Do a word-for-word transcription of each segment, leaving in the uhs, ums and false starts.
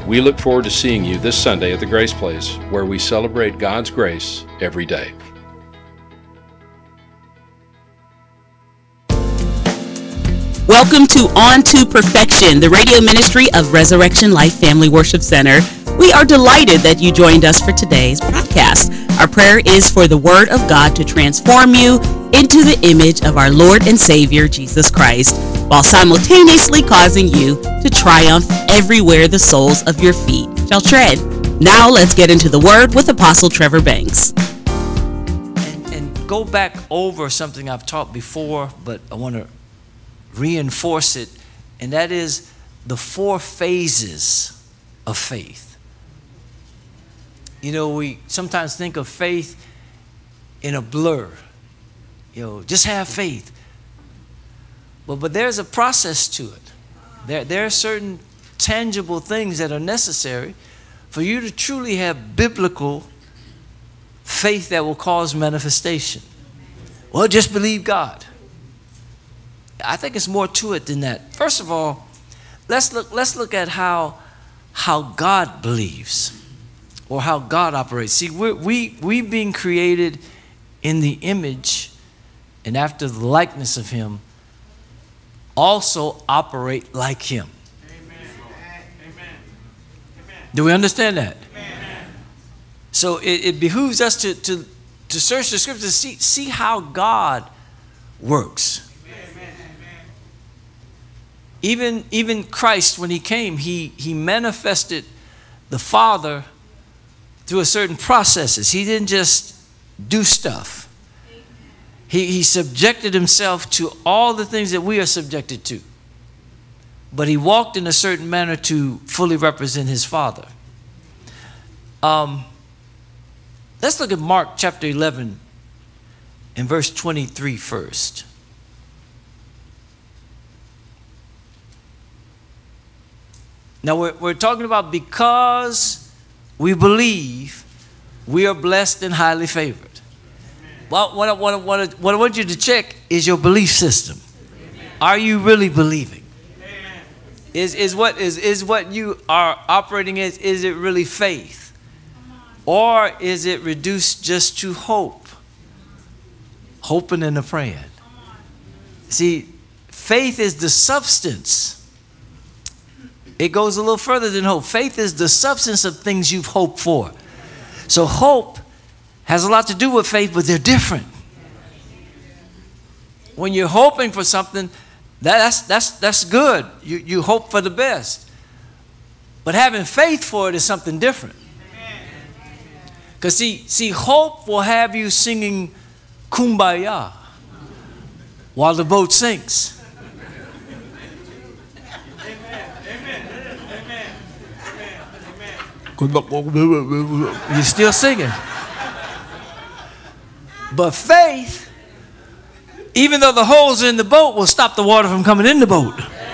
We look forward to seeing you this Sunday at the Grace Place, where we celebrate God's grace every day. Welcome to On to Perfection, the radio ministry of Resurrection Life Family Worship Center. We are delighted that you joined us for today's broadcast. Our prayer is for the Word of God to transform you into the image of our Lord and Savior, Jesus Christ, while simultaneously causing you to triumph everywhere the soles of your feet shall tread. Now let's get into the Word with Apostle Trevor Banks. And, and go back over something I've taught before, but I want to reinforce it, and that is the four phases of faith. You know, we sometimes think of faith in a blur. You know, just have faith. But but there's a process to it. There there are certain tangible things that are necessary for you to truly have biblical faith that will cause manifestation. Well, just believe God. I think it's more to it than that. First of all, let's look let's look at how how God believes, or how God operates. See, we're, we we being created in the image and after the likeness of Him, also operate like Him. Amen. Amen. Do we understand that? Amen. So it, it behooves us to to to search the Scriptures to see see how God works. Even, even Christ, when He came, he, he manifested the Father through a certain processes. He didn't just do stuff. He, he subjected Himself to all the things that we are subjected to. But He walked in a certain manner to fully represent His Father. Um, let's look at Mark chapter eleven and verse twenty-three first. Now we're, we're talking about because we believe, we are blessed and highly favored. Well, what I, what, I, what, I, what I want you to check is your belief system. Are you really believing? Is, is, what, is, is what you are operating as, is it really faith? Or is it reduced just to hope? Hoping and a praying. See, faith is the substance. It goes a little further than hope. Faith is the substance of things you've hoped for. So hope has a lot to do with faith, but they're different. When you're hoping for something, that's, that's, that's good. You, you hope for the best. But having faith for it is something different. Because see, see, hope will have you singing Kumbaya while the boat sinks. You're still singing. But faith, even though the holes in the boat, will stop the water from coming in the boat.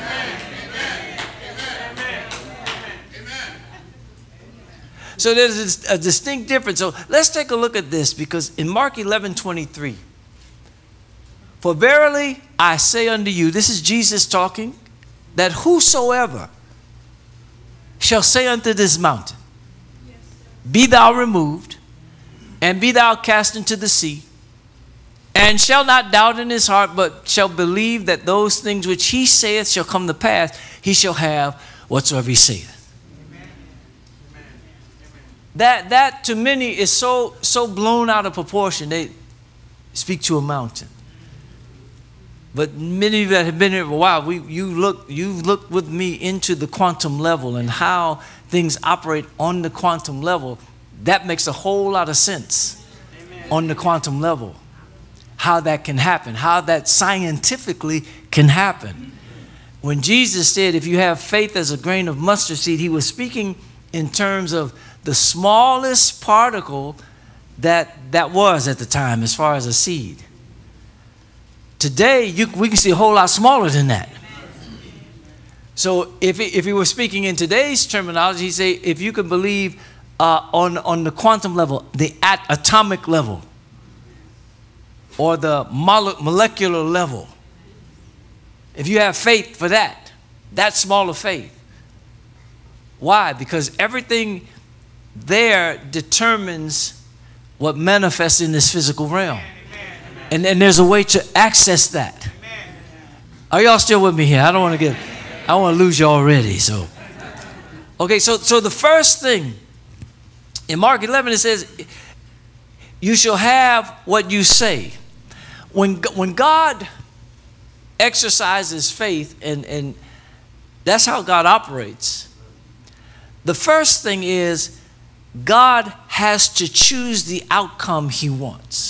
So there's a distinct difference. So let's take a look at this, because in Mark eleven twenty-three, for verily I say unto you, this is Jesus talking, that whosoever shall say unto this mountain, be thou removed, and be thou cast into the sea, and shall not doubt in his heart, but shall believe that those things which he saith shall come to pass, he shall have whatsoever he saith. Amen. That, that to many is so, so blown out of proportion. They speak to a mountain. But many of you that have been here for a while, we, you look, you've looked with me into the quantum level and how things operate on the quantum level. That makes a whole lot of sense. Amen. On the quantum level. How that can happen, how that scientifically can happen. When Jesus said, if you have faith as a grain of mustard seed, He was speaking in terms of the smallest particle that, that was at the time as far as a seed. Today, you, we can see a whole lot smaller than that. So if he, if he were speaking in today's terminology, he'd say, if you could believe uh, on, on the quantum level, the at atomic level, or the mole- molecular level, if you have faith for that, that small of faith, Why? Because everything there determines what manifests in this physical realm. And, and there's a way to access that. Are y'all still with me here? I don't want to get, I don't want to lose you already. So, okay, so, so the first thing in Mark eleven, it says, you shall have what you say. When, when God exercises faith, and, and that's how God operates, the first thing is God has to choose the outcome he wants.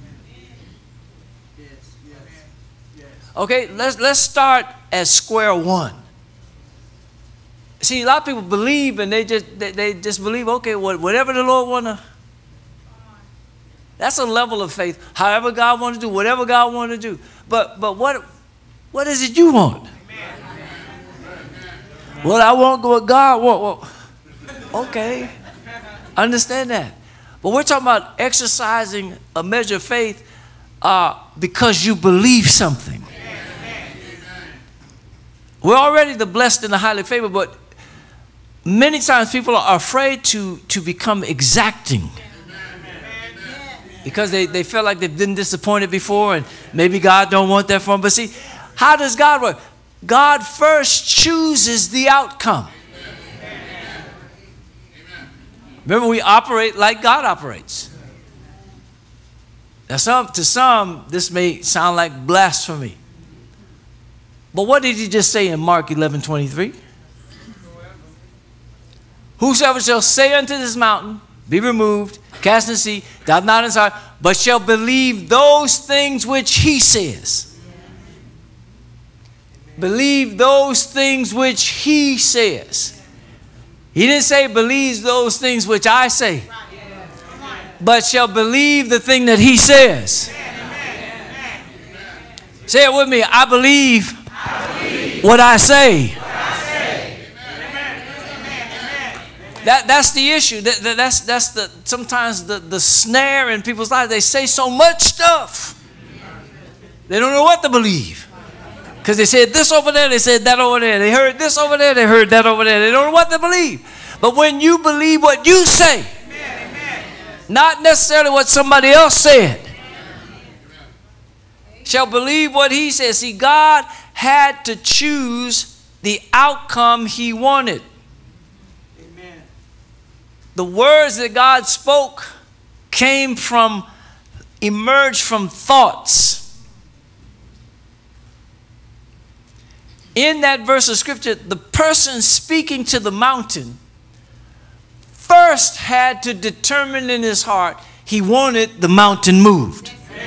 Okay, let's, let's start at square one. See, a lot of people believe, and they just they, they just believe, okay, whatever the Lord want to. That's a level of faith. However God wants to do, whatever God wants to do. But but what what is it you want? Amen. Well, I want what God wants. Well, okay, understand that. But we're talking about exercising a measure of faith uh, because you believe something. We're already the blessed and the highly favored, but many times people are afraid to, to become exacting because they, they feel like they've been disappointed before and maybe God don't want that for them. But see, how does God work? God first chooses the outcome. Remember, we operate like God operates. Now, some, to some, this may sound like blasphemy. But what did he just say in Mark eleven twenty-three? Whosoever shall say unto this mountain, be removed, cast in the sea, doubt not in his heart, but shall believe those things which he says. Believe those things which he says. He didn't say believes those things which I say, but shall believe the thing that he says. Say it with me. I believe what I say. What I say. That, that's the issue. That, that, that's, that's the, sometimes the, the snare in people's lives. They say so much stuff. They don't know what to believe. Because they said this over there, they said that over there. They heard this over there, they heard that over there. They don't know what to believe. But when you believe what you say, not necessarily what somebody else said, shall believe what he says. See, God had to choose the outcome he wanted. Amen. The words that God spoke came from, emerged from thoughts. In that verse of scripture, the person speaking to the mountain first had to determine in his heart he wanted the mountain moved.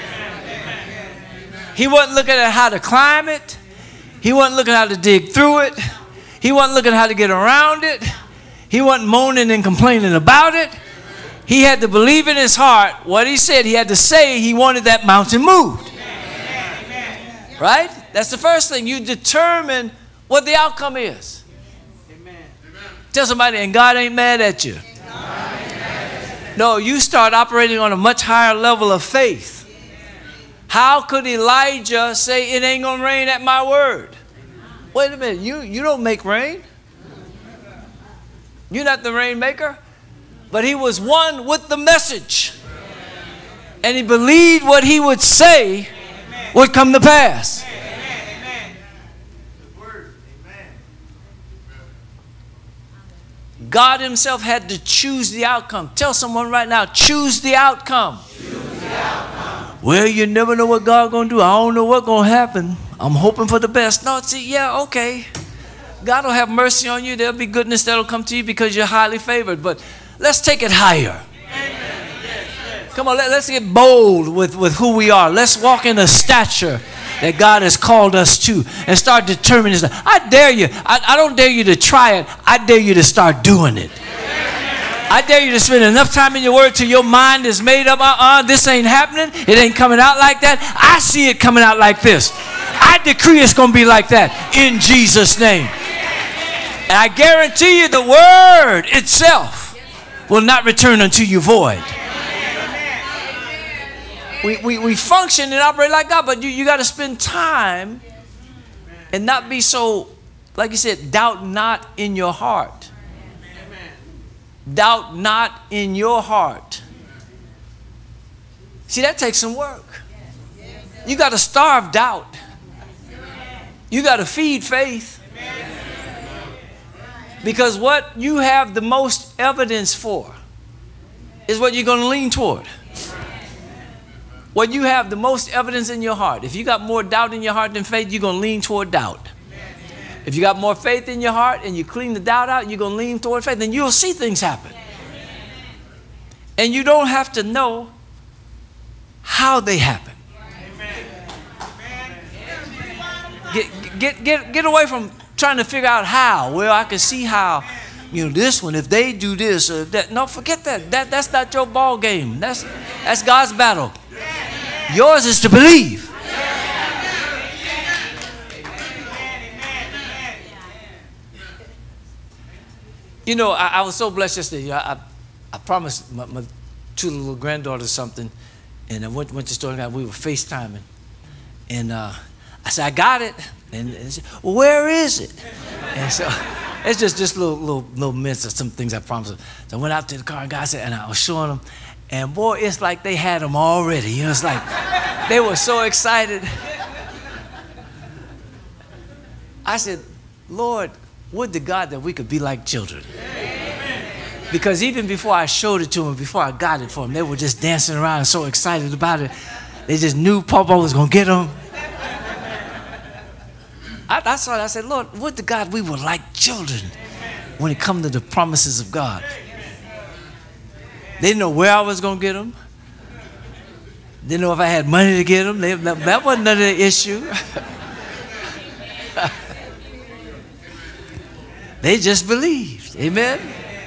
He wasn't looking at how to climb it. He wasn't looking at how to dig through it. He wasn't looking at how to get around it. He wasn't moaning and complaining about it. He had to believe in his heart what he said. He had to say he wanted that mountain moved. Right? That's the first thing. You determine what the outcome is. Tell somebody, and God ain't mad at you. No, you start operating on a much higher level of faith. How could Elijah say it ain't going to rain at my word? Wait a minute. You, you don't make rain. You're not the rain maker. But he was one with the message. And he believed what he would say would come to pass. God himself had to choose the outcome. Tell someone right now, choose the outcome. Choose the outcome. Well, you never know what God's going to do. I don't know what's going to happen. I'm hoping for the best. No, see, yeah, okay. God will have mercy on you. There'll be goodness that'll come to you because you're highly favored. But let's take it higher. Come on, let, let's get bold with, with who we are. Let's walk in the stature that God has called us to and start determining. I dare you. I, I don't dare you to try it. I dare you to start doing it. I dare you to spend enough time in your word till your mind is made up. Uh-uh, this ain't happening. It ain't coming out like that. I see it coming out like this. I decree it's going to be like that in Jesus' name. And I guarantee you the word itself will not return unto you void. We, we, we function and operate like God, but you, you got to spend time and not be so, like you said, doubt not in your heart. doubt not in your heart. See, that takes some work. You got to starve doubt. You got to feed faith. Because what you have the most evidence for is what you're going to lean toward. What you have the most evidence in your heart. If you got more doubt in your heart than faith, you're going to lean toward doubt. If you got more faith in your heart and you clean the doubt out, you're going to lean toward faith, then you'll see things happen. And you don't have to know how they happen. Get, get, get, get away from trying to figure out how. Well, I can see how, you know, this one, if they do this or that. No, forget that. That that's not your ball game. That's that's God's battle. Yours is to believe. You know, I, I was so blessed yesterday. I, I, I promised my, my two little granddaughters something, and I went, went to the store and we were FaceTiming. And uh, I said, I got it. And they said, well, where is it? And so it's just just little little little mints of some things I promised them. So I went out to the car and got it, and I was showing them. And boy, it's like they had them already. You know, it's like they were so excited. I said, Lord, would to God that we could be like children. Because even before I showed it to them, before I got it for them, they were just dancing around and so excited about it. They just knew Papa was going to get them. I, I saw it. I said, Lord, would to God we were like children when it comes to the promises of God. They didn't know where I was going to get them. Didn't know if I had money to get them. They, that wasn't none of the issue. They just believed. Amen?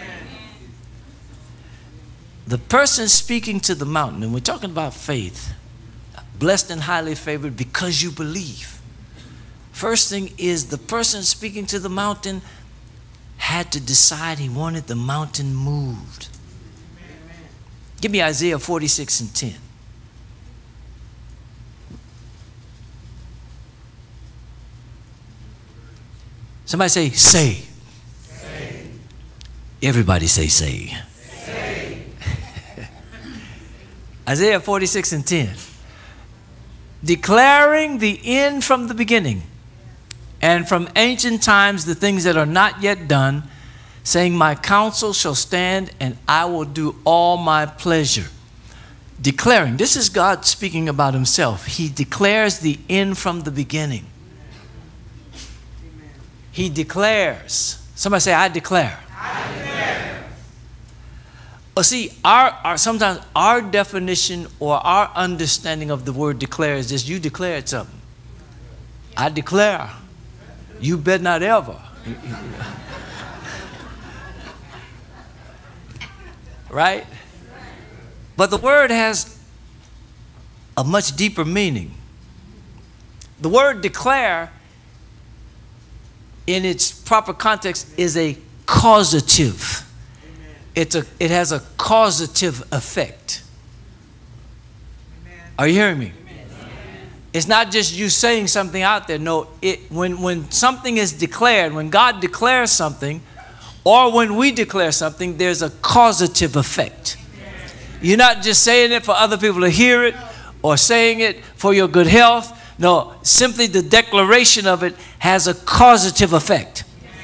The person speaking to the mountain, and we're talking about faith, blessed and highly favored because you believe. First thing is the person speaking to the mountain had to decide he wanted the mountain moved. Give me Isaiah forty-six and ten. Somebody say, say. Say. Everybody say, say. Say. Isaiah forty-six and ten. Declaring the end from the beginning, and from ancient times the things that are not yet done, saying, my counsel shall stand, and I will do all my pleasure. Declaring. This is God speaking about himself. He declares the end from the beginning. He declares. Somebody say, I declare. I declare. Well, see, our, our, sometimes our definition or our understanding of the word declare is just, you declared something. I declare. You bet not ever. Right? But the word has a much deeper meaning. The word declare, in its proper context, is a causative. It's a, it has a causative effect. Are you hearing me? It's not just you saying something out there. No, it, when, when something is declared, when God declares something, or when we declare something, there's a causative effect. You're not just saying it for other people to hear it or saying it for your good health. No, simply the declaration of it has a causative effect.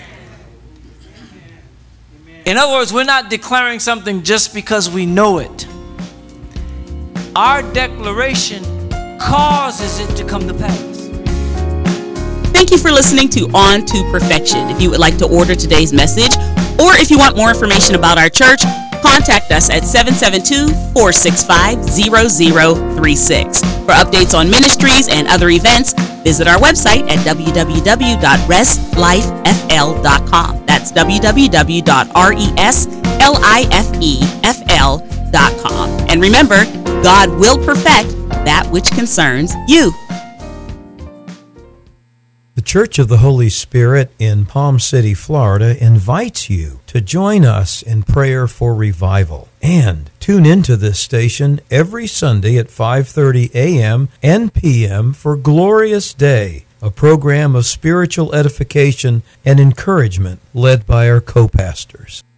In other words, we're not declaring something just because we know it. Our declaration causes it to come to pass. Thank you for listening to On to Perfection. If you would like to order today's message, or if you want more information about our church, contact us at seven seven two, four six five, zero zero three six. For updates on ministries and other events, visit our website at w w w dot res life f l dot com. That's w w w dot res life f l dot com. And remember, God will perfect that which concerns you. The Church of the Holy Spirit in Palm City, Florida invites you to join us in prayer for revival. And tune into this station every Sunday at five thirty a.m. and p m for Glorious Day, a program of spiritual edification and encouragement led by our co-pastors.